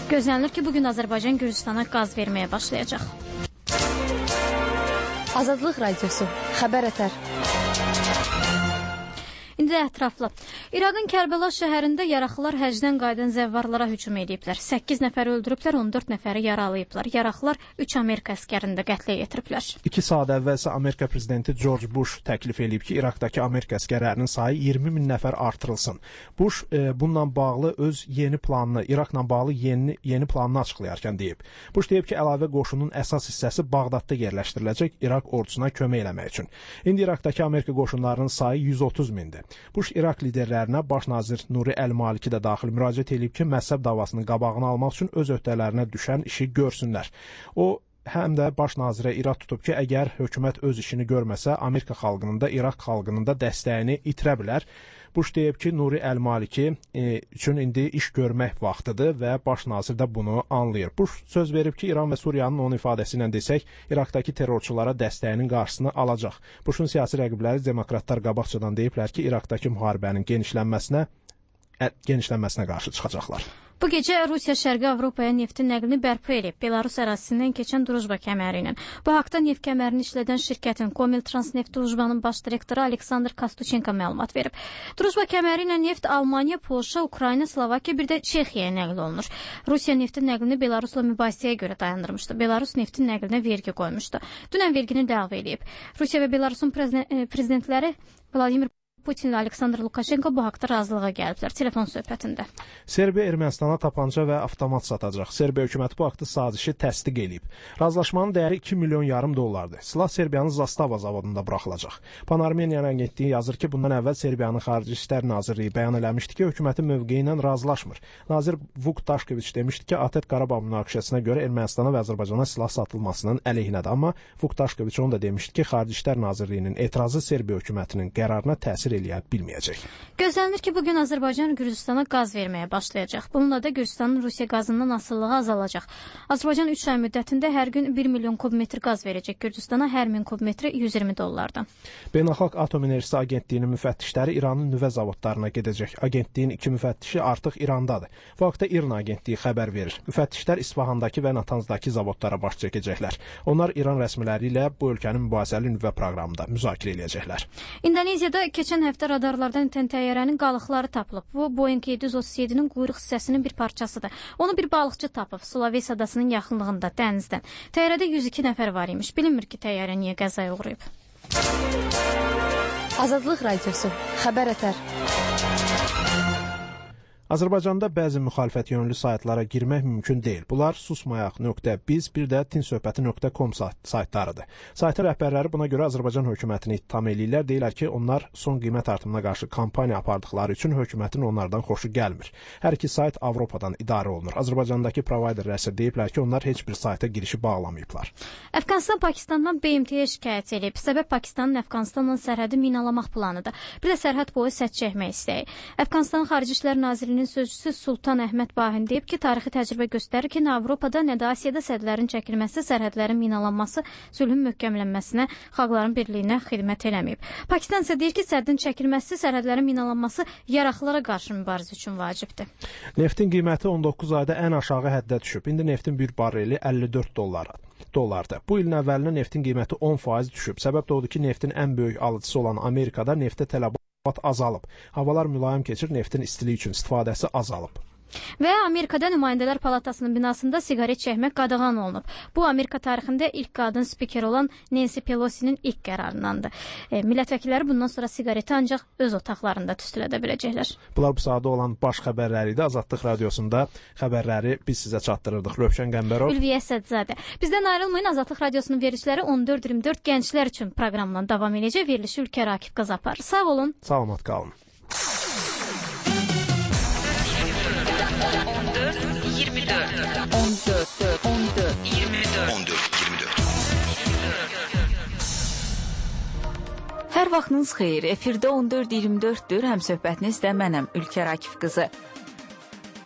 Gözlənilir ki, bugün Azərbaycan Gürcüstana qaz verməyə başlayacaq. Azadlıq Radiosu, xəbər ətər. İndi ətraflı. İraqın Kərbəla şəhərində yaraxılar həcdən qayıdan zəvvarlara hücum ediblər. 8 nəfəri öldürüblər, 14 nəfəri yaralayıblar. Yaraxılar 3 Amerika əskərində qətlə yetiriblər. 2 saat əvvəlsə Amerika prezidenti George Bush təklif edib ki, İraqdakı Amerika əskərlərinin sayı 20 min nəfər artırılsın. Bush bununla bağlı öz yeni planını, İraqla bağlı yeni planını açıqlayarkən deyib. Bush deyib ki, əlavə qoşunun əsas hissəsi Bağdadda yerləşdiriləcək İraq ordusuna kömək eləmək üçün. İndi İraqdakı Amerika qoşunlarının sayı 130 mindir. Bush İraq liderlərinə baş nazir Nuri Əl-Maliki də daxil müraciət edib ki, məzhəb davasının qabağını almaq üçün öz öhdələrinə düşən işi görsünlər. O həm də baş nazirə irad tutub ki, əgər hökumət öz işini görməsə, Amerika xalqının da İraq xalqının da dəstəyini itirə bilər. Bush deyib ki, Nuri Əl-Maliki üçün indi iş görmək vaxtıdır və baş nazir də bunu anlayır. Bush söz verib ki, İran və Suriyanın onun ifadəsi ilə desək, İraqdakı terrorçulara dəstəyinin qarşısını alacaq. Bushun siyasi rəqibləri demokratlar qabaqcadan deyiblər ki, İraqdakı müharibənin genişlənməsinə qarşı çıxacaqlar. Bu gecə Rusiya Şərqi Avropaya neftin nəqlini bərpa edib, Belarus ərazisindən keçən Drujba kəməri ilə. Bu haqda neft kəmərini işlədən şirkətin Komiltransneft Drujbanın baş direktoru Aleksandr Kostuchenko məlumat verib. Drujba kəməri ilə neft Almaniya, Polşa, Ukrayna, Slovakiya, bir də Çexiyaya nəql olunur. Rusiya neftin nəqlini Belarusla mübahisəyə görə dayandırmışdı. Belarus neftin nəqlinə vergi qoymuşdu. Dünən vergini ləğv edib. Rusiya və Belarusun prezidentləri Vladimir Putin və Aleksandr Lukashenko bu haqda razılığa gəliblər telefon söhbətində. Serbiya Ermənistana tapanca və avtomat satacaq. Serbiya hökuməti bu haqda sazişi təsdiq edib. Razılaşmanın dəyəri 2,5 milyon dollardır. Silah Serbiyanın Zastava zavodunda buraxılacaq. Pan-Armeniyan agentliyi yazır ki, bundan əvvəl Serbiyanın Xarici İşlər Nazirliyi bəyan eləmişdi ki, hökumətin mövqeyi ilə razılaşmır. Nazir Vuk Daşkeviç demişdi ki, ATƏT Qarabağ münaqişəsinə görə Ermənistana və Azərbaycana silah satılmasının əleyhinədir. Amma Vuk Daşkeviç onu da demişdi ki, Xarici İşlər Nazirliyinin etirazı Serbiya hökumətinin qərarına təsir eləyə bilməyəcək. Gözlənilir ki, bugün Azərbaycan Gürcüstana qaz verməyə başlayacaq. Bununla da Gürcüstanın Rusiya qazından asılılığı azalacaq. Azərbaycan 3 ay müddətində hər gün 1 milyon kubmetr qaz verəcək Gürcüstana, hər 1000 kubmetri $120. Beynəlxalq Atom Enerjisi Agentliyinin müfəttişləri İranın nüvə zavodlarına gedəcək. Agentliyin 2 müfəttişi artıq İrandadır. Bu haqda İRNA agentliyi xəbər verir. Müfəttişlər İsfahandakı və Natanzdakı zavodlara baş çəkəcəklər. Onlar İran rəsmiləri ilə bu ölkənin mübahisəli nüvə proqramında müzakirə edəcəklər. İndoneziyada keçən həftə radarlardan itən təyyarənin qalıqları tapılıb. Bu Boeing 737-nin quyruq hissəsinin bir parçasıdır. Onu bir balıqçı tapıb Sulawesi adasının yaxınlığında dənizdən. Təyyarədə 102 nəfər var imiş. Bilinmir ki, təyyarə niyə qəzaya uğrayıb. Azadlıq Radiosu, xəbər ətər. Azərbaycanda bəzi müxalifət yönlü saytlara girmək mümkün deyil. Bunlar susmayaq.biz, bir də tinsöhbəti.com saytlarıdır. Saytın rəhbərləri buna görə Azərbaycan hökumətini ittiham eləyirlər. Deyirlər ki, onlar son qiymət artımına qarşı kampaniya apardıqları üçün hökumətin onlardan xoşu gəlmir. Hər iki sayt Avropadan idarə olunur. Azərbaycandakı provayderlər isə deyiblər ki, onlar heç bir sayta girişi bağlamayıblar. Əfqanistan Pakistandan BMT-yə şikayət edib. Səbəb Pakistanın Əfqanistanla sərhədi minalamaq planıdır. Bir də sərhəd boyu sədd çəkmək istəyi. Əfqanistanın Xarici İşlər Nazirliyinin sözçüsü Sultan Əhməd Bahin deyib ki, tarixi təcrübə göstərir ki, nə Avropada, nə də Asiyada sədlərin çəkilməsi, sərhədlərin minalanması sülhün möhkəmlənməsinə, xalqların birliyinə xidmət eləməyib. Pakistan isə deyir ki, səddin çəkilməsi, sərhədlərin minalanması yaraxılara qarşı mübarizə üçün vacibdir. Neftin qiyməti 19 ayda ən aşağı həddə düşüb. İndi neftin bir barreli $54 dollardır. Bu ilin əvvəlinə neftin qiyməti 10% düşüb. Səbəb də odur ki, neftin ən böyük alıcısı olan Amerikada neftə tələbat azalıb. Havalar mülayim keçir, neftin istiliyi üçün istifadəsi azalıb. Və Amerikada Nümayəndələr Palatasının binasında siqaret çəkmək qadağan olunub. Bu, Amerika tarixində ilk qadın spiker olan Nancy Pelosi'nin ilk qərarındandır. Millət vəkilləri bundan sonra siqareti ancaq öz otaqlarında tüstülədə biləcəklər. Bunlar bu saatda olan baş xəbərləri idi. Azadlıq Radiosunda xəbərləri biz sizə çatdırırdıq. Rövşən Qəmbərov, Ülviyə Sədzadə. Bizdən ayrılmayın. Azadlıq Radiosunun verilişləri 14-24 gənclər üçün proqramla davam edəcək. Verilişi Ülker Akif qaz apar. Sağ olun. Salamat qalın. 14-24 Hər vaxtınız xeyir. Efirdə 14-24-dür. Həmsöhbətinizdə mənəm Ülker Akif qızı.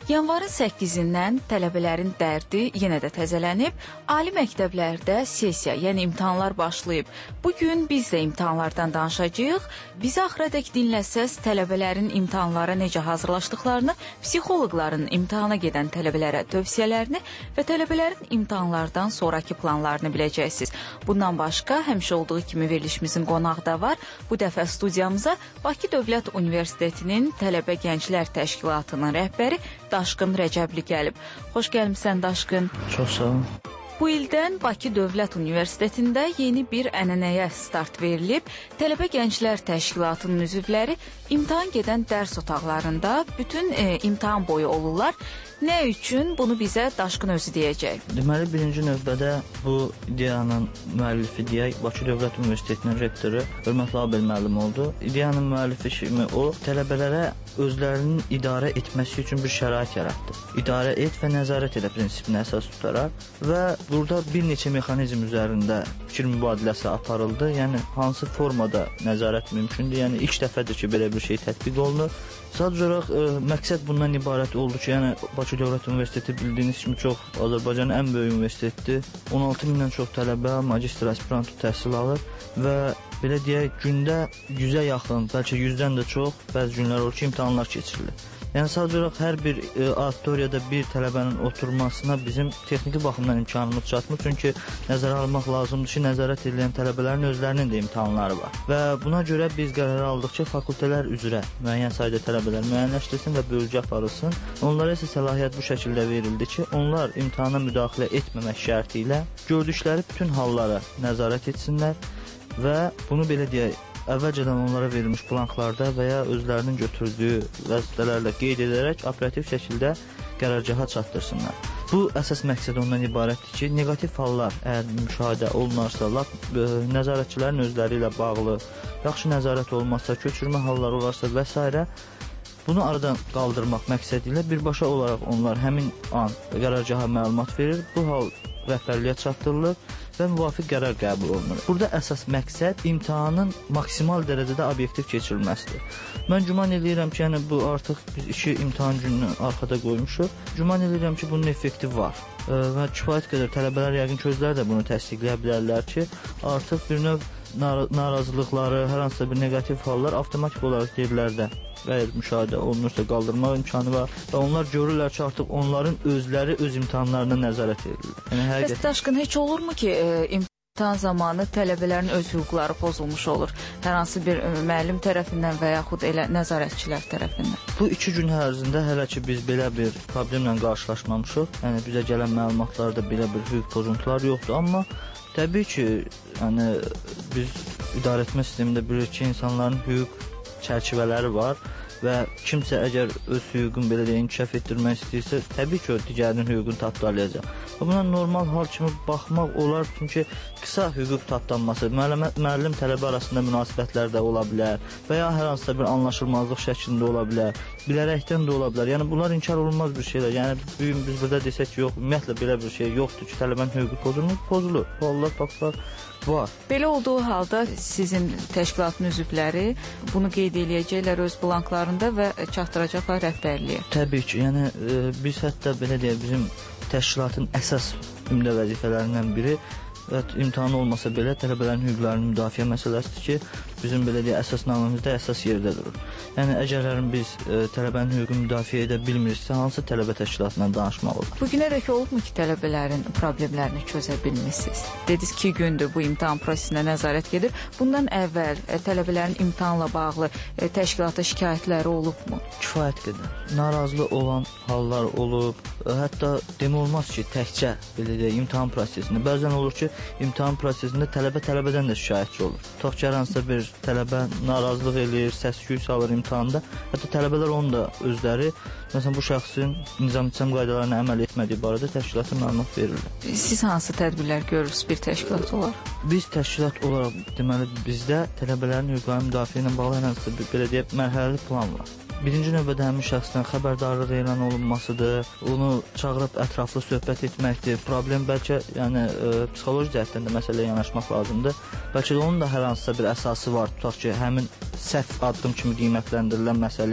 Yanvarın 8-dən tələbələrin dərdi yenə də təzələnib, ali məktəblərdə sessiya, yəni imtahanlar başlayıb. Bugün biz də imtahanlardan danışacağıq. Bizi axıradək dinləsəz, tələbələrin imtahanlara necə hazırlaşdıqlarını, psixoloqların imtahana gedən tələbələrə tövsiyələrini və tələbələrin imtahanlardan sonraki planlarını biləcəksiniz. Bundan başqa, həmişə olduğu kimi verilişimizin qonağı da var. Bu dəfə studiyamıza Bakı Dövlət Universitetinin Tələbə Gənclər Təşkilatının rəhbəri Daşqın Rəcəbli gəlib. Xoş gəlmisən Daşqın. Çox sağ olun. Bu ildən Bakı Dövlət Universitetində yeni bir ənənəyə start verilib. Tələbə Gənclər Təşkilatının üzvləri imtahan gedən dərs otaqlarında bütün imtahan boyu olurlar. Nə üçün? Bunu bizə Daşqın özü deyəcək. Deməli, birinci növbədə bu ideyanın müəllifi deyək, Bakı Dövlət Universitetinin rektoru Hörmətli Abel müəllim oldu. İdeyanın müəllifi kimi o, tələbələrə özlərinin idarə etməsi üçün bir şərait yaratdı. İdarə et və nəzarət elə prinsipini əsas tutaraq və burada bir neçə mexanizm üzərində fikir mübadiləsi aparıldı. Yəni, hansı formada nəzarət mümkündür? Yəni, ilk dəfədir ki, belə bir şey tətbiq olunur. Sadəcə olaraq məqsəd bundan ibarət oldu ki, yəni Bakı Dövlət Universiteti bildiyiniz kimi çox Azərbaycanın ən böyük universitetidir. 16 mindən çox tələbə magistr aspirant təhsil alır və belə deyək, gündə 100-ə yaxın, bəlkə 100-dən də çox bəzi günlər olur ki, imtahanlar keçirilir. Yəni sadəcə olaraq hər bir auditoriyada bir tələbənin oturmasına bizim texniki baxımdan imkanımız çatmır. Çünki nəzərə almaq lazımdır ki, nəzarət edilən tələbələrin özlərinin də imtahanları var. Və buna görə biz qərar aldıq ki, fakültələr üzrə müəyyən sayda tələbələr müəyyənləşdirsin və bölgü aparılsın. Onlara isə səlahiyyət bu şəkildə verildi ki, onlar imtahana müdaxilə etməmək şərti ilə gördükləri bütün hallara nəzarət etsinlər və bunu belə deyək, əvvəlcədən onlara verilmiş blanklarda və ya özlərinin götürdüyü vəzifələrlə qeyd edərək operativ şəkildə qərargaha çatdırsınlar. Bu əsas məqsəd ondan ibarətdir ki, neqativ hallar əgər müşahidə olunarsa, nəzarətçilərin özləri ilə bağlı, yaxşı nəzarət olmazsa, köçürmə halları olarsa və s. Bunu aradan qaldırmaq məqsədi ilə birbaşa olaraq onlar həmin an qərargaha məlumat verir, bu hal rəhbərliyə çatdırılır və müvafiq qərar qəbul olunur. Burada əsas məqsəd imtahanın maksimal dərəcədə obyektiv keçirilməsidir. Mən güman edirəm ki, yəni bu artıq biz 2 imtahan gününü arxada qoymuşuq. Güman edirəm ki, bunun effekti var və kifayət qədər tələbələr yəqin ki, özləri də bunu təsdiqləyə bilərlər ki, artıq bir növ narazılıqları, hər hansısa bir neqativ hallar avtomatik olaraq yerlərdə əgər müşahidə olunursa qaldırmaq imkanı var və onlar görürlər ki, artıq onların özləri öz imtahanlarına nəzarət edirlər. Yəni, Daşqın, heç olurmu ki, imtahan zamanı tələbələrin öz hüquqları pozulmuş olur? Hər hansı bir müəllim tərəfindən və yaxud elə nəzarətçilər tərəfindən? Bu 2 gün ərzində hələ ki biz belə bir problemlə qarşılaşmamışıq. Yəni, bizə gələn məlumatlarda belə bir hüquq pozuntular yoxdur, amma təbii ki, yəni, biz idarəetmə sistemində bilirik ki, insanların hüquq çərçivələri var və kimsə əgər öz hüququnu belə deyə inkişaf etdirmək istəyirsə, təbii ki, o digərinin hüququnu tapdalayacaq. Buna normal hal kimi baxmaq olar, çünki qısa hüquq tapdanması, müəllim tələbə arasında münasibətlər də ola bilər və ya hər hansısa bir anlaşılmazlıq şəklində ola bilər, bilərəkdən də ola bilər. Yəni, bunlar inkar olunmaz bir şeylər. Yəni, biz burada desək ki, yox, ümumiyyətlə belə bir şey yoxdur ki, tələbənin hüququ pozulur. Hallar, faktlar var. Belə olduğu halda sizin təşkilatın üzvləri bunu qeyd eləyəcəklər öz blanklarında və çatdıracaqlar rəhbərliyə. Təbii ki, yəni biz hətta belə deyək, bizim təşkilatın əsas ümdə vəzifələrindən biri və imtahan olmasa belə tələbələrin hüquqlarının müdafiə məsələsidir ki, bizim belə deyək, əsas namimizdə əsas yerdə durur. Yəni, əgər biz tələbənin hüququnu müdafiə edə bilmiriksə, hansı tələbə təşkilatından danışmaq olur? Bu günə dək olubmu ki, tələbələrin problemlərini çözə bilmişsiniz? Dediniz 2 gündür bu imtahan prosesinə nəzarət gedir. Bundan əvvəl tələbələrin imtahanla bağlı təşkilata şikayətləri olubmu? Kifayət qədər. Narazılıq olan hallar olub. Hətta demək olmaz ki, təkcə belə deyək, imtahan prosesində. Bəzən olur ki, imtahan prosesində tələbədən də şikayətçi olur. Tutaq ki, hər hansısa bir tələbə narazılıq eləyir, səs-küy salır imtahanda. Hətta tələbələr onun da özləri, məsələn, bu şəxsin nizam-intizam qaydalarına əməl etmədiyi barədə təşkilata məlumat verirlər. Siz hansı tədbirlər görürsünüz bir təşkilat olaraq? Biz təşkilat olaraq, deməli, bizdə tələbələrin hüquqlarının müdafiə ilə bağlı hər hansısa bir, belə deyək, mərhələli plan var. Birinci növbədə həmin şəxsdən xəbərdarlıq elan olunmasıdır, onu çağırıb ətraflı söhbət etməkdir. Problem bəlkə yəni psixoloji cəhətdən də məsələyə yanaşmaq lazımdır. Bəlkə də onun da hər hansısa bir əsası var. Tutaq ki, həmin səhv addım kimi qiymətləndirilən məsələyə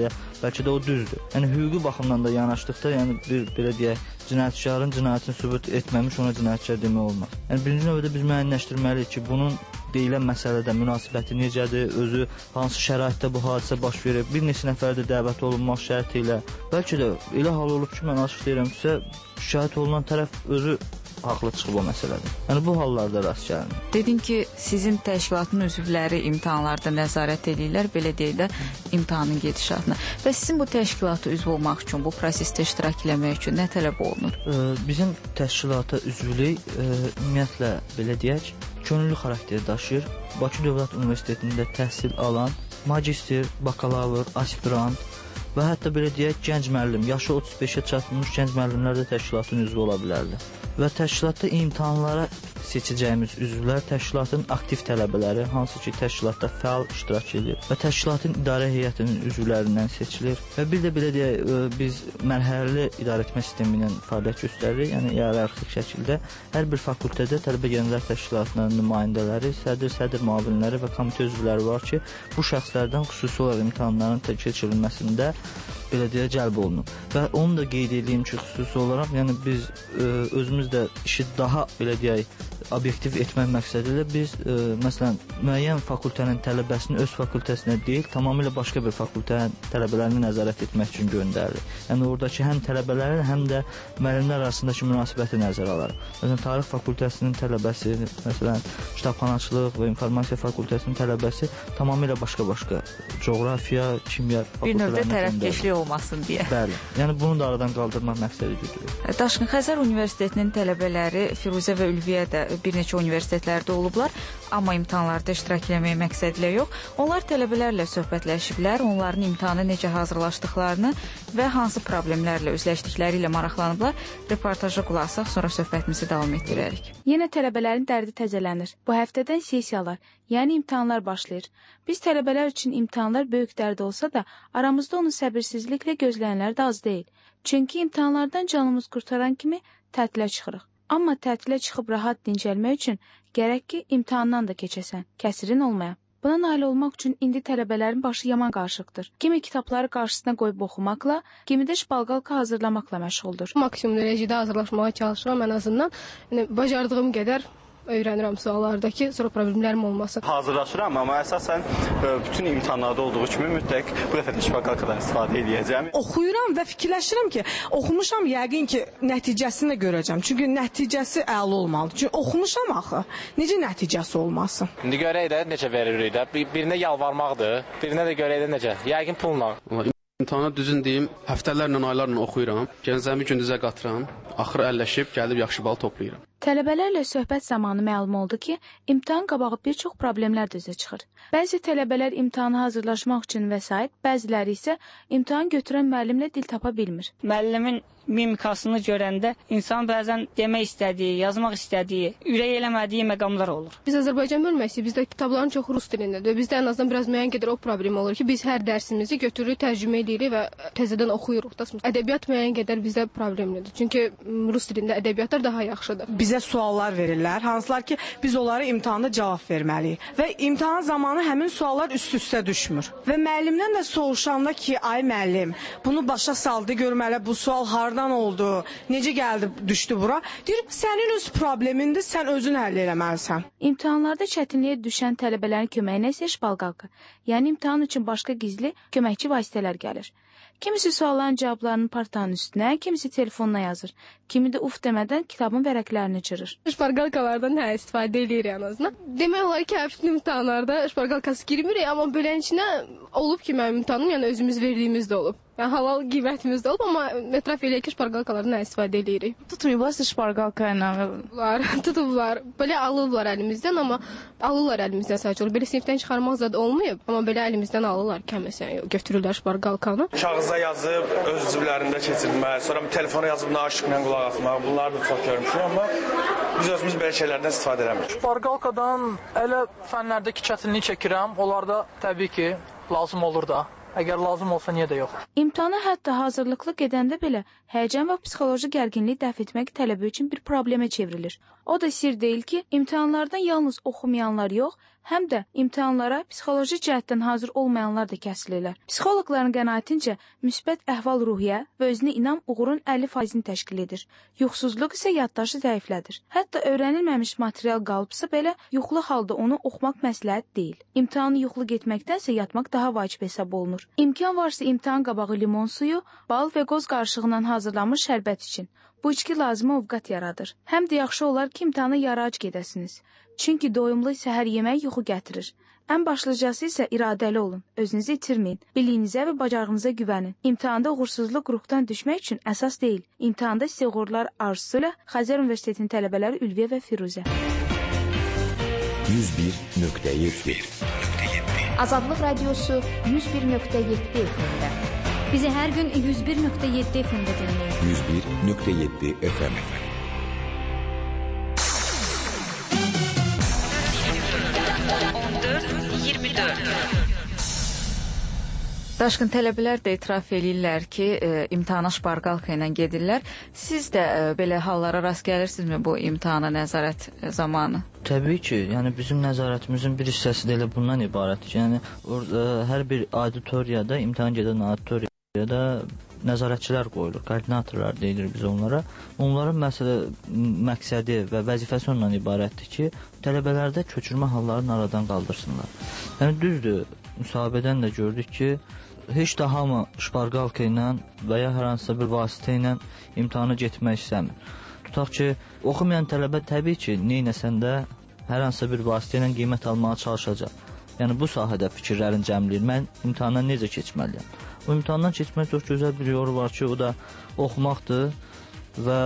bəlkə də o düzdür. Yəni hüquqi baxımdan da yanaşdıqda, yəni bir belə deyək, cinayətkarın cinayətini sübut etməmiş ona cinayətkar demək olmaz. Yəni birinci növbədə biz müəyyənləşdirməliyik ki, bunun deyilən məsələdə münasibəti necədir, özü hansı şəraitdə bu hadisə baş verir, bir neçə nəfər də dəvət olunmaq şərti ilə. Bəlkə də elə hal olub ki, mən açıq deyirəm sizə, şikayət olunan tərəf özü haqlı çıxıb o məsələdə. Yəni bu hallarda rast gəlinir. Dedin ki, sizin təşkilatın üzvləri imtahanlarda nəzarət edirlər, belə deyək də imtahanın gedişatına. Və sizin bu təşkilata üzv olmaq üçün, bu prosesdə iştirak etmək üçün nə tələb olunur? Bizim təşkilata üzvlük ümumiyyətlə belə deyək, könüllü xarakteri daşıyır. Bakı Dövlət Universitetində təhsil alan magistr, bakalavr, aspirant və hətta belə deyək, gənc müəllim, yaşı 35-ə çatmış gənc müəllimlər də təşkilatın üzvü ola bilərlər. Və təşkilatda imtahanlara seçəcəyimiz üzvlər təşkilatın aktiv tələbələri, hansı ki, təşkilatda fəal iştirak edir və təşkilatın idarə heyətinin üzvlərindən seçilir. Və bir də belə deyək, biz mərhələli idarəetmə sistemi ilə fəaliyyət göstəririk, yəni iyerarxik şəkildə hər bir fakültədə tələbə gənclər təşkilatının nümayəndələri, sədr müavinləri və komitə üzvləri var ki, bu şəxslərdən xüsusi olaraq imtahanların keçirilməsində belə deyə cəlb olunub. Və onu da qeyd edeyim ki, xüsusi olaraq, yəni biz özümüz də işi daha belə deyək, obyektiv etmək məqsədilə biz məsələn müəyyən fakültənin tələbəsini öz fakültəsinə deyil, tamamilə başqa bir fakültənin tələbələrini nəzarət etmək üçün göndərilir. Yəni oradakı həm tələbələrin, həm də müəllimlər arasındakı münasibəti nəzərə alır. Məsələn, tarix fakültəsinin tələbəsi, məsələn, kitabxanaçılıq və informasiya fakültəsinin tələbəsi tamamilə başqa-başqa coğrafiya, kimya fakültələrinə bir növdə tərəfkeşlik olmasın deyə. Bəli. Yəni bunu da aradan qaldırmaq məqsədi güdülür. Daşqın Xəzər Universitetinin tələbələri Firuzə və Ülviyə də bir neçə universitetlərdə olublar, amma imtahanlarda iştirak etmək məqsədilə yox. Onlar tələbələrlə söhbətləşiblər, onların imtahana necə hazırlaşdıqlarını və hansı problemlərlə üzləşdikləri ilə maraqlanıblar. Reportaja qulaq asaq, sonra söhbətimizi davam etdirərik. Yenə tələbələrin dərdi təzələnir. Bu həftədən sessiyalar, yəni imtahanlar başlayır. Biz tələbələr üçün imtahanlar böyük dərd olsa da, aramızda onu səbirsizliklə gözləyənlər də az deyil. Çünki imtahanlardan canımız qurtaran kimi tətilə çıxırıq. Amma tətilə çıxıb rahat dincəlmək üçün gərək ki, imtahandan da keçəsən, kəsirin olmaya. Buna nail olmaq üçün indi tələbələrin başı yaman qarışıqdır. Kimi kitabları qarşısına qoyub oxumaqla, kimi də şpalqalka hazırlamaqla məşğuldur. Maksimum dərəcədə hazırlaşmağa çalışıram ən azından. Yəni, bacardığım qədər öyrənirəm suallardakı, sonra problemlərim olmasın. Hazırlaşıram, amma əsasən bütün imtahanlarda olduğu kimi mütləq bu dəfə də şpalqalkadan istifadə edəcəm. Oxuyuram və fikirləşirəm ki, oxumuşam, yəqin ki, nəticəsini də görəcəm. Çünki nəticəsi əla olmalıdır. Çünki oxumuşam axı, necə nəticəsi olmasın? İndi görək də necə veririk də. Birinə yalvarmaqdır, birinə də görək də necə. Yəqin pulla. İmtahana düzün deyim, həftələrlə, aylarla oxuyuram, gəncəmi gündüzə qatıram, axır əlləşib, gəlib yaxşı bal toplayıram. Tələbələrlə söhbət zamanı məlum oldu ki, imtahan qabağı bir çox problemlər də üzə çıxır. Bəzi tələbələr imtahana hazırlaşmaq üçün vəsait, bəziləri isə imtahan götürən müəllimlə dil tapa bilmir. Müəllimin mimikasını görəndə insan bəzən demək istədiyi, yazmaq istədiyi, ürək eləmədiyi məqamlar olur. Biz Azərbaycan bölməsiyik, bizdə kitabların çoxu rus dilindədir. Bizdə ən azından biraz müəyyən qədər o problem olur ki, biz hər dərsimizi götürürük, tərcümə edirik və təzədən oxuyuruq da. Ədəbiyyat müəyyən qədər bizdə problemlidir. Çünki rus dilində ədəbiyyatlar daha yaxşıdır. Bizə suallar verirlər, hansılar ki, biz onları imtahanda cavab verməliyik. Və imtahan zamanı həmin suallar üst-üstə düşmür. Və müəllimdən də soruşanda ki, ay müəllim, bunu başa saldı, görməli bu sual hardan oldu, necə gəldi, düşdü bura. Deyir, sənin öz problemindir, sən özün həll eləməlisən. İmtahanlarda çətinliyə düşən tələbələrin köməyinə isə şpalqalka, yəni imtahan üçün başqa gizli köməkçi vasitələr gəlir. Kimisi sualların cavablarını partanın üstünə, kimisi telefonuna yazır. Kimi də uf demədən kitabın vərəqlərini cırır. Şparqalkalardan istifadə edirik ən azından. Demək olar ki, bütün imtahanlarda şparqalkası girmirik, amma bölən içinə olub ki, mənim imtahanım, yəni özümüz verdiyimiz də olub. Yəni halal qiymətimiz də olub, amma etraf eləyək ki, şparqalkalardan istifadə edirik. Tutmayıblar siz şparqalka ilə? Tutublar. Belə alırlar əlimizdən, amma alırlar əlimizdən sadəcə olur. Belə sinifdən çıxarmaq zad olmayıb, amma belə əlimizdən alırlar ki, məsələn, götürürlər şparqalkanı. Kağıza yazıb, öz üzvlərində keçirmək, sonra telefona yazıb naşıqla qulaq asmaq, bunları da çox görmüşük, amma biz özümüz belə şeylərdən istifadə eləmirik. Şparqalkadan elə fənlərdəki çətinlik çəkirəm, onlarda təbii ki, lazım olur da. Əgər lazım olsa, niyə də yox? İmtahana hətta hazırlıqlı gedəndə belə həyəcan və psixoloji gərginliyi dəf etmək tələbə üçün bir problemə çevrilir. O da sir deyil ki, imtahanlardan yalnız oxumayanlar yox, həm də imtahanlara psixoloji cəhətdən hazır olmayanlar da kəsilirlər. Psixoloqların qənaətincə müsbət əhval-ruhiyyə və özünə inam uğurun 50%-ni təşkil edir. Yuxusuzluq isə yaddaşı zəiflədir. Hətta öyrənilməmiş material qalıbsa belə yuxulu halda onu oxumaq məsləhət deyil. İmtahanı yuxulu getməkdənsə yatmaq daha vacib hesab olunur. İmkan varsa imtahan qabağı limon suyu, bal və qoz qarışığından hazırlanmış şərbət için. Bu içki lazımi ovqat yaradır. Həm də yaxşı olar ki, imtahana yarı-ac gedəsiniz. Çünki doyumlu səhər yemək yuxu gətirir. Ən başlıcası isə iradəli olun. Özünüzü itirməyin. Biliyinizə və bacarığınıza güvənin. İmtahanda uğursuzluq ruhdan düşmək üçün əsas deyil. İmtahanda sizə uğurlar arzusu ilə Xəzər Universitetinin tələbələri Ülviyə və Firuzə. 101.7 Azadlıq Radiosu 101.7 FM-də. Bizi hər gün 101.7 FM-də dinləyin. 101.7 FM. Daşqın tələbələr də etiraf eləyirlər ki, imtahana şpargalka ilə gedirlər. Siz də belə hallara rast gəlirsinizmi bu imtahana nəzarət zamanı? Təbii ki, yəni bizim nəzarətimizin bir hissəsi də elə bundan ibarətdir ki, yəni orada hər bir auditoriyada, imtahan gedən auditoriyada nəzarətçilər qoyulur, koordinatorlar deyilir biz onlara. Onların məqsədi və vəzifəsi ondan ibarətdir ki, tələbələrdə köçürmə hallarını aradan qaldırsınlar. Yəni düzdür, müsahibədən də gördük ki, heç də hamı şpargalka ilə və ya hər hansısa bir vasitə ilə imtahana getmək istəmir. Tutaq ki, oxumayan tələbə təbii ki, neynəsən də hər hansısa bir vasitə ilə qiymət almağa çalışacaq. Yəni bu sahədə fikirlərin cəmləyir. Mən imtahandan necə keçməliyəm? Bu imtahandan keçmək çox gözəl bir yolu var ki, o da oxumaqdır və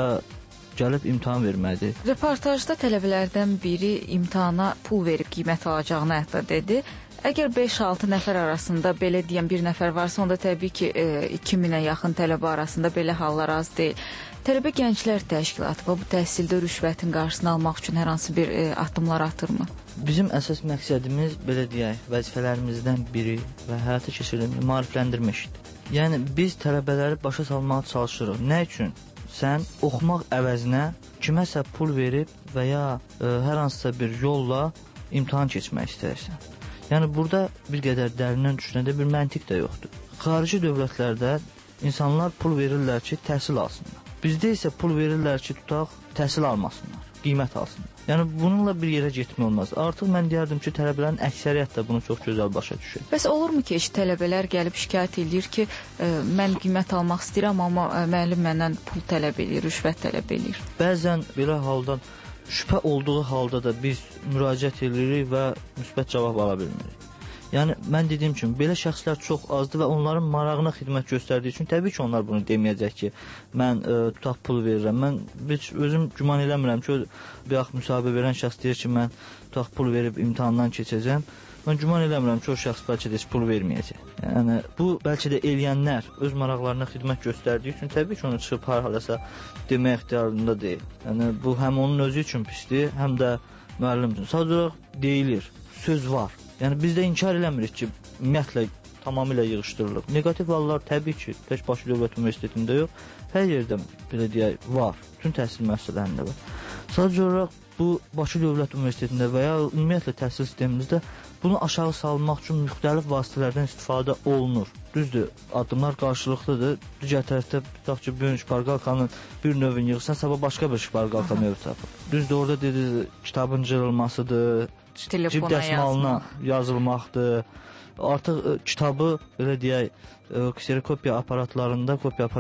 gəlib imtahan verməlidir. Reportajda tələbələrdən biri imtahana pul verib qiymət alacağını hətta dedi. Əgər 5-6 nəfər arasında belə deyən bir nəfər varsa, onda təbii ki, 2000-ə yaxın tələbə arasında belə hallar az deyil. Tələbə Gənclər Təşkilatı bu təhsildə rüşvətin qarşısını almaq üçün hər hansı bir addımlar atırmı? Bizim əsas məqsədimiz, belə deyək, vəzifələrimizdən biri və həyata keçirilmiş maarifləndirmə işidir. Yəni biz tələbələri başa salmağa çalışırıq. Nə üçün? Sən oxumaq əvəzinə kiməsə pul verib və ya hər hansısa bir yolla imtahan keçmək istəyirsən. Yəni burada bir qədər dərindən düşünəndə bir məntiq də yoxdur. Xarici dövlətlərdə insanlar pul verirlər ki, təhsil alsınlar. Bizdə isə pul verirlər ki, tutaq, təhsil almasınlar, qiymət alsınlar. Yəni bununla bir yerə getmək olmaz. Artıq mən deyərdim ki, tələbələrin əksəriyyət də bunu çox gözəl başa düşür. Bəs olurmu ki, tələbələr gəlib şikayət edir ki, mən qiymət almaq istəyirəm, amma müəllim məndən pul tələb edir, rüşvət tələb edir? Bəzən belə haldan şübhə olduğu halda da biz müraciət edirik və müsbət cavab ala bilmirik. Yəni mən dediyim kimi belə şəxslər çox azdır və onların marağına xidmət göstərdiyi üçün təbii ki, onlar bunu deməyəcək ki, mən tutaq pul verirəm. Mən özüm güman eləmirəm ki, bayaq müsahibə verən şəxs deyir ki, mən tutaq pul verib imtahandan keçəcəm. Mən güman eləmirəm ki, o şəxs bəlkə də heç pul verməyəcək. Yəni bu bəlkə də eləyənlər öz maraqlarına xidmət göstərdiyi üçün təbii ki, onu çıxıb hər haləsə demək ixtiyarında deyil. Yəni bu həm onun özü üçün pisdir, həm də müəllim üçün. Sadəcə olaraq deyilir, söz var. Yəni biz də inkar eləmirik ki, ümumiyyətlə tamamilə yığışdırılıb. Negativ hallar təbii ki, tək Bakı Dövlət Universitetində yox, hər yerdə belə deyək var. Bütün təhsil müəssisələrində var. Sadəcə olaraq bu Bakı Dövlət Universitetində və ya ümumiyyətlə təhsil sistemimizdə bunu aşağı salmaq üçün müxtəlif vasitələrdən istifadə olunur. Düzdür, addımlar qarşılıqlıdır. Digər tərəfdə tutaq ki, bir şpargalkanın bir növünü yığırsan, sabah başqa bir şpargalka növü tapır. Düzdür, orada dedi kitabın cırılmasıdır, cib dəsmalına yazılmaqdır. Artıq kitabı belə deyək, kserokopiya aparatlarında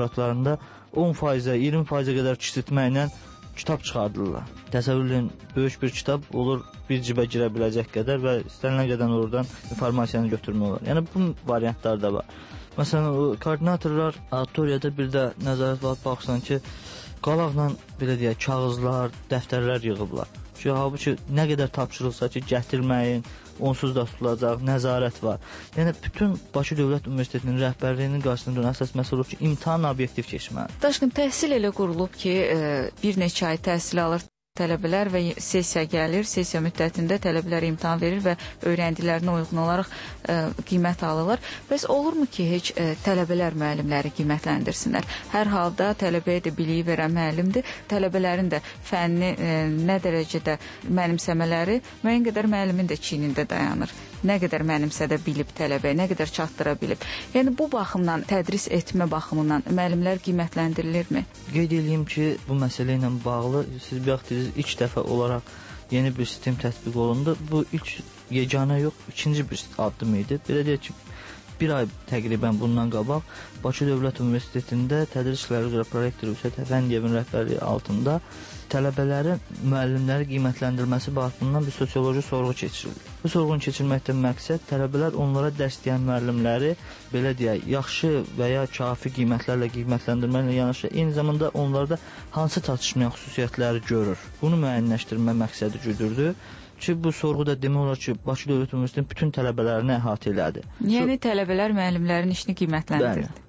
10%-ə, 20%-ə qədər kiçiltməklə kitab çıxardırlar. Təsəvvür edin, böyük bir kitab olur, bir cibə girə biləcək qədər və istənilən qədər oradan informasiyanı götürmək olar. Yəni bu variantlar da var. Məsələn, koordinatorlar auditoriyada bir də nəzarət var, baxsan ki, qalaqla belə deyək, kağızlar, dəftərlər yığıblar. Ki, halbuki nə qədər tapşırılsa ki, gətirməyin, onsuz da tutulacaq, nəzarət var. Yəni bütün Bakı Dövlət Universitetinin rəhbərliyinin qarşısında duran əsas məsələ odur ki, imtahan obyektiv keçməlidir. Daşqın, təhsil elə qurulub ki, bir neçə ay təhsil alır tələbələr və sessiya gəlir. Sessiya müddətində tələbələr imtahan verir və öyrəndiklərinə uyğun olaraq qiymət alırlar. Bəs olurmu ki, heç tələbələr müəllimləri qiymətləndirsinlər? Hər halda tələbəyə də biliyi verən müəllimdir. Tələbələrin də fənni nə dərəcədə mənimsəmələri müəyyən qədər müəllimin də çiynində dayanır. Nə qədər mənimsədə bilib tələbəyə, nə qədər çatdıra bilib. Yəni bu baxımdan, tədris etmə baxımından müəllimlər qiymətləndirilirmi? Qeyd edeyim ki, bu məsələ ilə bağlı siz baxdınız, ilk dəfə olaraq yeni bir sistem tətbiq olundu. Bu ilk yeganə yox, ikinci bir addım idi. Belə deyək ki, bir ay təqribən bundan qabaq Bakı Dövlət Universitetində Tədris İşləri üzrə prorektor Vüsət Əfəndiyevin rəhbərliyi altında tələbələrin müəllimləri qiymətləndirilməsi baxımından bir sosioloji sorğu keçirildi. Bu sorğunu keçirməkdən məqsəd tələbələr onlara dərs deyən müəllimləri belə deyək, yaxşı və ya kafi qiymətlərlə qiymətləndirməklə yanaşı eyni zamanda onlarda hansı çatışmayan xüsusiyyətləri görür. Bunu müəyyənləşdirmə məqsədi güdürdü. Ki, bu sorğu da demək olar ki, Bakı Dövlət Universitetinin bütün tələbələrini əhatə elədi. Yəni tələbələr müəllimlərin işini qiymətləndirdi.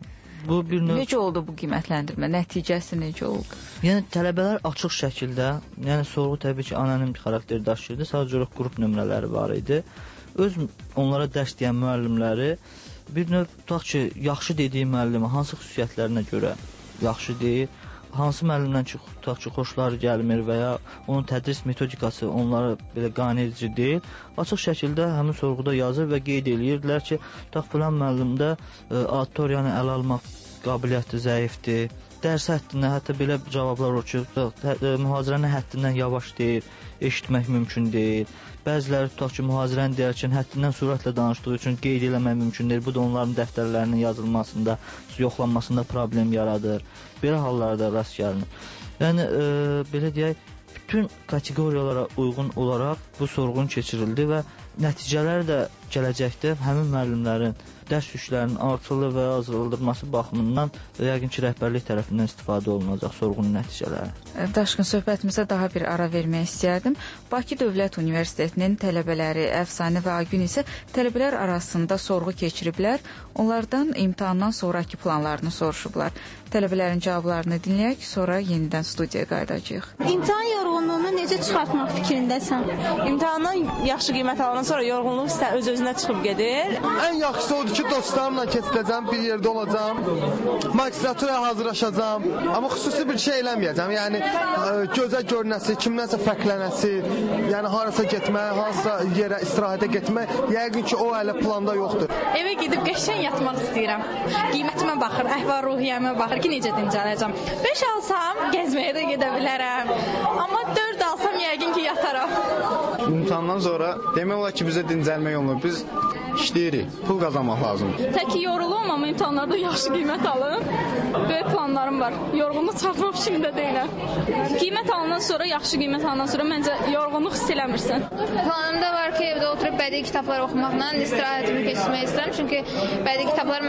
Necə oldu bu qiymətləndirmə? Nəticəsi necə oldu? Yəni tələbələr açıq şəkildə, yəni sorğu təbii ki, anonim xarakter daşıyırdı. Sadəcə olaraq qrup nömrələri var idi. Öz onlara dərs deyən müəllimləri bir növ tutaq ki, yaxşı dediyi müəllimi hansı xüsusiyyətlərinə görə yaxşı deyir, hansı müəllimdən ki, tutaq ki, xoşları gəlmir və ya onun tədris metodikası onlara belə qane edici deyil, açıq şəkildə həmin sorğuda yazır və qeyd edirdilər ki, tutaq filan müəllimdə auditoriyanı ələ almaq qabiliyyəti zəifdir, dərs həddindən hətta belə cavablar olur ki, mühazirənin həddindən yavaş deyil, eşitmək mümkün deyil. Bəziləri tutaq ki, mühazirəni deyərkən həddindən sürətlə danışdığı üçün qeyd eləmək mümkün deyil. Bu da onların dəftərlərinin yazılmasında, yoxlanmasında problem yaradır. Belə hallarda rast gəlinir. Yəni, belə deyək, bütün kateqoriyalara uyğun olaraq bu sorğun keçirildi və nəticələr də gələcəkdə həmin müəllimlərin dərs yüklərinin artırılı və ya azaldılması baxımından yəqin ki, rəhbərlik tərəfindən istifadə olunacaq sorğunun nəticələri. Daşqın, söhbətimizə daha bir ara vermək istəyərdim. Bakı Dövlət Universitetinin tələbələri Əfsanə və Aygün isə tələbələr arasında sorğu keçiriblər. Onlardan imtahandan sonraki planlarını soruşublar. Tələbələrin cavablarını dinləyək, sonra yenidən studiyaya qayıdacağıq. İmtahan yorğunluğunu necə çıxartmaq fikrindəsən? İmtahandan yaxşı qiymət alandan sonra yorğunluq öz-özünə çıxıb gedir. Ən yaxşısı odur ki, dostlarımla keçirəcəm, bir yerdə olacam, magistraturaya hazırlaşacam, amma xüsusi bir şey eləməyəcəm. Yəni, gözə görünəsi, kimdənsə fərqlənəsi, yəni harasa getmək, hansısa yerə istirahətə getmək, yəqin ki, o hələ planda yoxdur. Evə gedib qəşəng yatmaq istəyirəm. Qiymətimə baxır, əhval-ruhiyyəmə baxır ki, necə dincələcəm. 5 alsam, gəzməyə də gedə bilərəm. Amma 4 alsam, yəqin ki, yataram. İmtahandan sonra demək olar ki, bizə dincəlmə yolunu biz işləyirik, pul qazanmaq lazımdır. Tək ki, yorulum, amma imtahanlarda yaxşı qiymət alın. Böyük planlarım var. Yorğunluq çıxartmaq fikrində deyiləm. Qiymət alandan sonra, yaxşı qiymət alandan sonra məncə yorğunluq hiss eləmirsən. Planımda var ki, evdə oturub bədii kitablar oxumaqla istirahətimi keçirmək istəyirəm. Çünki bədii kitablar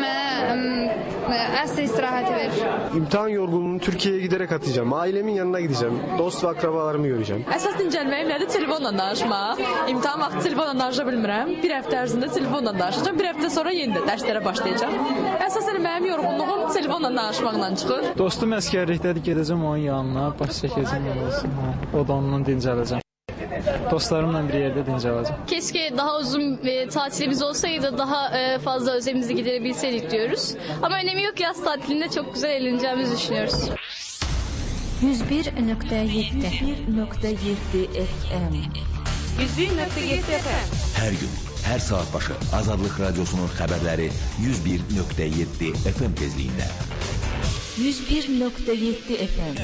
mənə əsl istirahəti verir. İmtahan yorğunluğunu Türkiye'ye giderek atacağım. Ailemin yanına gideceğim. Dost ve akrabalarımı göreceğim. Əsas dincəlməyim nədir? Telefonla danışmaq. İmtahan vaxtı telefonla danışa bilmirəm. Bir həftə ərzində telefonla danışacağam. Bir həftə sonra yenidə dərslərə başlayacağam. Əsasən mənim yorğunluğum telefonla danışmaqla çıxır. Dostum əskərlikdədir, gedəcəm onun yanına, baş çəkəcəm olsun. O da onunla dincələcəm. Dostlarımla bir yerdə dincələcəm. Keşke daha uzun tatilimiz olsaydı daha fazla özlemimizi giderebilseydik diyoruz. Ama önemi yok, yaz tatilinde çok güzel eğleneceğimizi düşünüyoruz. 101.7 FM 101.7 FM. Hər gün, hər saat başı Azadlıq Radiosunun xəbərləri 101.7 FM tezliyində. 101.7 FM.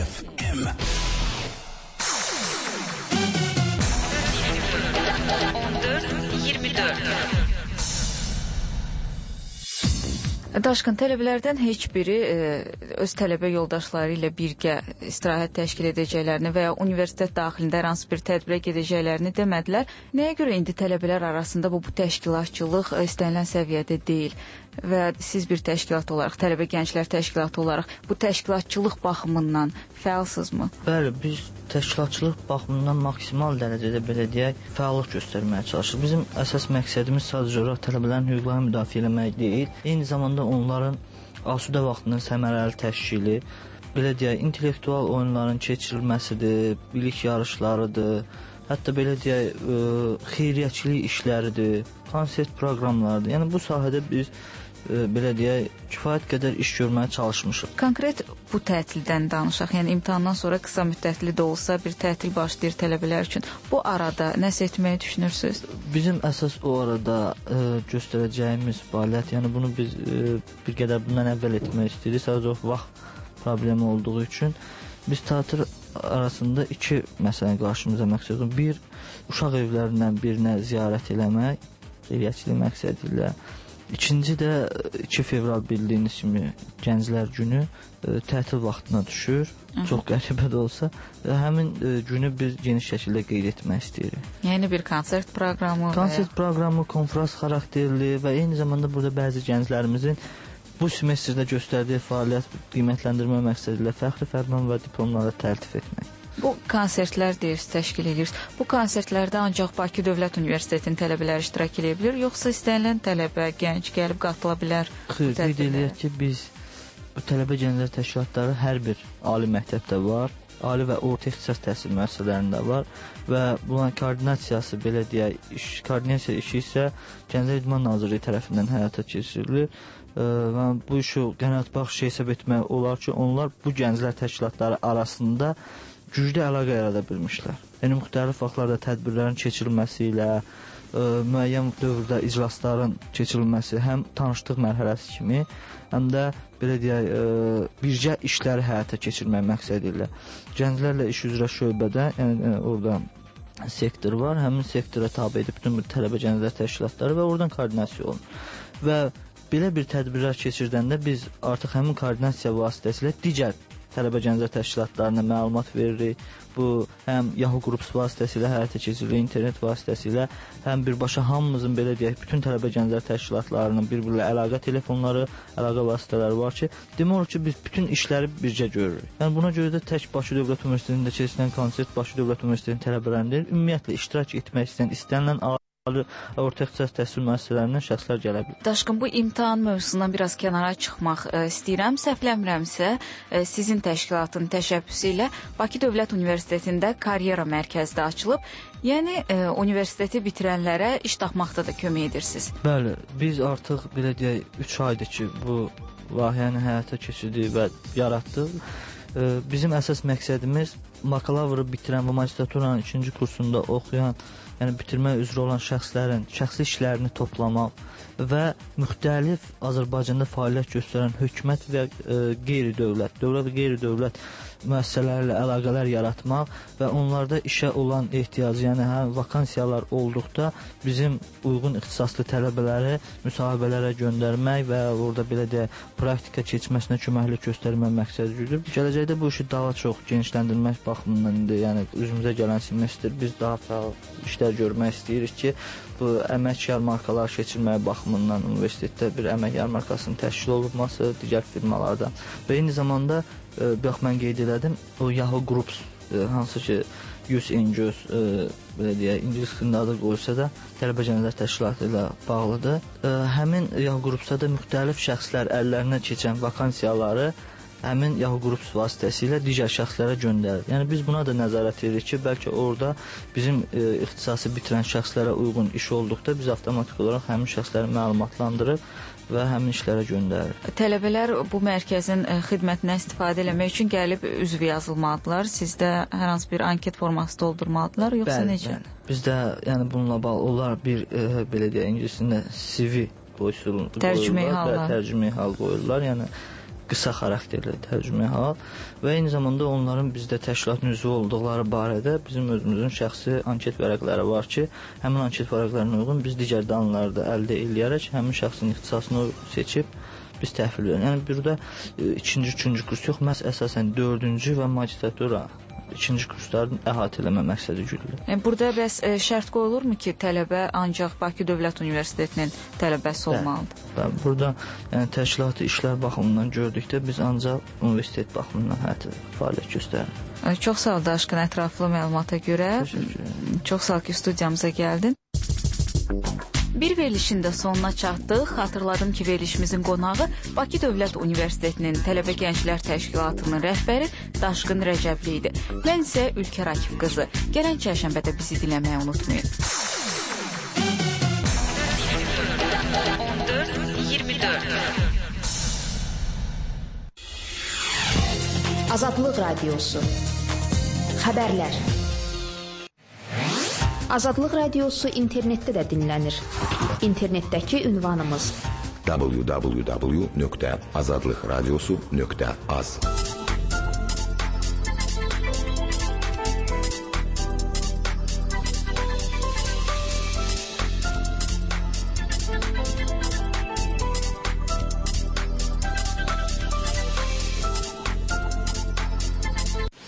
Daşqın, tələbələrdən heç biri öz tələbə yoldaşları ilə birgə istirahət təşkil edəcəklərini və ya universitet daxilində hər hansı bir tədbirə gedəcəklərini demədilər. Nəyə görə indi tələbələr arasında bu təşkilatçılıq istənilən səviyyədə deyil və siz bir təşkilat olaraq, tələbə gənclər təşkilatı olaraq bu təşkilatçılıq baxımından fəalsızmı? Bəli, biz təşkilatçılıq baxımından maksimal dərəcədə belə deyək, fəallıq göstərməyə çalışırıq. Bizim əsas məqsədimiz sadəcə olaraq tələbələrin hüquqlarını müdafiə etmək deyil, eyni zamanda onların asudə vaxtının səmərəli təşkili belə deyək, intellektual oyunların keçirilməsidir, bilik yarışlarıdır, hətta belə deyək, xeyriyyəçilik işləridir, konsert proqramlarıdır. Yəni bu sahədə biz belə deyək, kifayət qədər iş görməyə çalışmışıq. Konkret bu tətildən danışaq. Yəni imtahandan sonra qısa müddətli də olsa bir tətil başlayır tələbələr üçün. Bu arada nəsə etməyi düşünürsünüz? Bizim əsas o arada göstərəcəyimiz fəaliyyət, yəni bunu biz bir qədər bundan əvvəl etmək istəyirik. Sadəcə vaxt problemi olduğu üçün biz tətil arasında iki məsələni qarşımıza məqsəd. Bir, uşaq evlərindən birinə ziyarət eləmək, xeyriyyəçilik məqsədi ilə. İkinci də 2 fevral bildiyiniz kimi Gənclər Günü tətil vaxtına düşür. Çox qəribə də olsa, həmin günü biz geniş şəkildə qeyd etmək istəyirik. Yəni bir konsert proqramı, konfrans xarakterli və eyni zamanda burada bəzi gənclərimizin bu semestrdə göstərdiyi fəaliyyət qiymətləndirmə məqsədi ilə fəxri fərman və diplomları təltif etmək. Bu konsertlər deyirsiniz, təşkil edirsiniz. Bu konsertlərdə ancaq Bakı Dövlət Universitetinin tələbələri iştirak edə bilər, yoxsa istənilən tələbə, gənc gəlib qatıla bilər? Qeyd eləyək ki, biz bu tələbə gənclər təşkilatları hər bir ali məktəbdə var, ali və orta ixtisas təhsil müəssisələrində var və bunun koordinasiyası, belə deyək, koordinasiya işi isə Gənclər İdman Nazirliyi tərəfindən həyata keçirilir. Və bu işi qənaətbəxş hesab etmək olar ki, onlar bu gənclər təşkilatları arasında güclü əlaqə yarada bilmişlər. Yəni müxtəlif vaxtlarda tədbirlərin keçirilməsi ilə, müəyyən dövrdə iclasların keçirilməsi həm tanışlıq mərhələsi kimi, həm də belə deyək, birgə işləri həyata keçirmək məqsədi ilə. Gənclərlə iş üzrə şöbədə, yəni orada sektor var, həmin sektora tabe edib bütün tələbə gənclər təşkilatları və oradan koordinasiya olunur. Və belə bir tədbirlər keçirdəndə biz artıq həmin koordinasiya vasitəsilə digər tələbə gənclər təşkilatlarına məlumat veririk. Bu həm Yahoo Groups vasitəsilə həyata keçirilir, internet vasitəsilə, həm birbaşa hamımızın belə deyək, bütün tələbə gənclər təşkilatlarının bir-birlə əlaqə telefonları, əlaqə vasitələri var ki, demək olar ki, biz bütün işləri bircə görürük. Yəni buna görə də tək Bakı Dövlət Universitetində keçirilən konsert Bakı Dövlət Universitetinin tələbələrinin deyil, ümumiyyətlə iştirak etmək istənilən orta ixtisas təhsil müəssisələrindən şəxslər gələ bilər. Daşqın, bu imtahan mövzusundan biraz kənara çıxmaq istəyirəm. Səhvləmirəmsə, sizin təşkilatın təşəbbüsü ilə Bakı Dövlət Universitetində karyera mərkəzi də açılıb. Yəni universiteti bitirənlərə iş tapmaqda da kömək edirsiniz. Bəli, biz artıq belə deyək 3 aydır ki, bu layihəni həyata keçirdik və yaratdıq. Bizim əsas məqsədimiz bakalavr bitirən və magistraturanın 2-ci kursunda oxuyan, yəni bitirmək üzrə olan şəxslərin şəxsi işlərini toplamaq və müxtəlif Azərbaycanda fəaliyyət göstərən hökumət və qeyri-dövlət, dövlət və qeyri-dövlət müəssisələri ilə əlaqələr yaratmaq və onlarda işə olan ehtiyacı, yəni həm vakansiyalar olduqda bizim uyğun ixtisaslı tələbələri müsahibələrə göndərmək və orada belə deyək, praktika keçməsinə köməklik göstərmək məqsədi güdür. Gələcəkdə bu işi daha çox genişləndirmək baxımından, yəni üzümüzə gələn semestr biz daha fəal işlər görmək istəyirik ki, bu əmək yarmarkaları keçirməyə baxımından universitetdə bir əmək yarmarkasının təşkil olunması digər firmalardan və eyni zamanda bax mən qeyd elədim, o Yahoo Groups, hansı ki Youth NGOs, belə deyək, ingilis dilində adı qoyulsa da, tələbə gənclər təşkilatı ilə bağlıdır. Həmin Yahoo Groupsda da müxtəlif şəxslər əllərinə keçən vakansiyaları həmin Yahoo Groups vasitəsilə digər şəxslərə göndərir. Yəni biz buna da nəzarət edirik ki, bəlkə orada bizim ixtisası bitirən şəxslərə uyğun iş olduqda biz avtomatik olaraq həmin şəxsləri məlumatlandırır və həmin işlərə göndərir. Tələbələr bu mərkəzin xidmətindən istifadə etmək üçün gəlib üzv yazılmalıdırlar. Sizdə hər hansı bir anket forması doldurmalıdırlar, yoxsa necə? Bəli. Bizdə yəni bununla bağlı onlar bir belə deyək, ingiliscəsində CV qoyulur. Tərcümeyi hal qoyurlar. Yəni qısa xarakterli tərcümeyi hal və eyni zamanda onların bizdə təşkilatın üzvü olduqları barədə bizim özümüzün şəxsi anket vərəqləri var ki, həmin anket vərəqlərinə uyğun biz digər danışıqları da əldə edərək həmin şəxsin ixtisasını seçib biz təhvil veririk. Yəni burada 2-ci, 3-cü kurs yox, məhz əsasən 4-cü və magistratura 2-ci kursların əhatə eləmə məqsədi güdülür. Burada bəs şərt qoyulurmu ki, tələbə ancaq Bakı Dövlət Universitetinin tələbəsi olmalıdır? Bəli, burada yəni, təşkilatı işlər baxımından gördükdə biz ancaq universitet baxımından fəaliyyət göstəririk. Çox sağ ol Daşqın, ətraflı məlumata görə. Çox sağ ol ki, studiyamıza gəldin. Bir verilişin də sonuna çatdıq. Xatırladım ki, verilişimizin qonağı Bakı Dövlət Universitetinin Tələbə Gənclər Təşkilatının rəhbəri Daşqın Rəcəbli idi. Mən isə Ülkər Akif qızı. Gələn çərşənbədə bizi dinləməyi unutmayın. 14-24 Azadlıq Radiosu. Xəbərlər. Azadlıq Radiosu internetdə də dinlənir. İnternetdəki ünvanımız www.azadlıqradiosu.az